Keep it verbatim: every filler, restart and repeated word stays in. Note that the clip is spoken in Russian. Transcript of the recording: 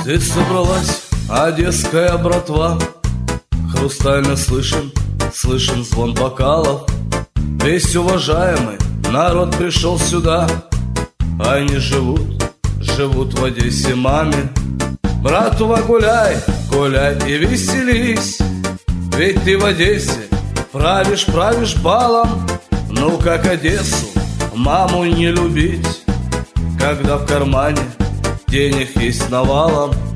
Здесь собралась одесская братва, хрустально слышен, слышен звон бокалов. Весь уважаемый народ пришел сюда, они живут, живут в Одессе маме. Братува, гуляй, гуляй и веселись, ведь ты в Одессе правишь, правишь балом. Ну как Одессу, маму не любить, когда в кармане денег есть навалом.